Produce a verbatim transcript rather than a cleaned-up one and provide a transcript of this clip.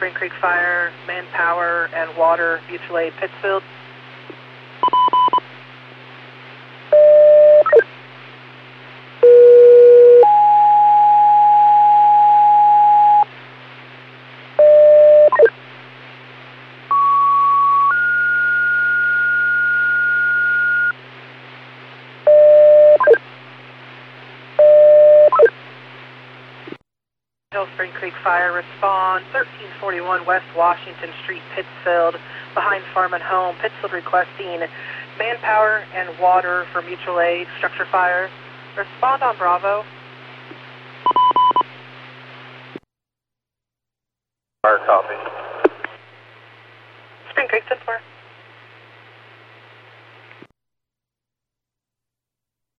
Spring Creek Fire, Manpower and Water, Mutual Aid, Pittsfield. Spring Creek Fire, respond thirteen forty-one West Washington Street, Pittsfield, behind Farm and Home. Pittsfield requesting Manpower and Water for Mutual Aid, structure fire. Respond on Bravo.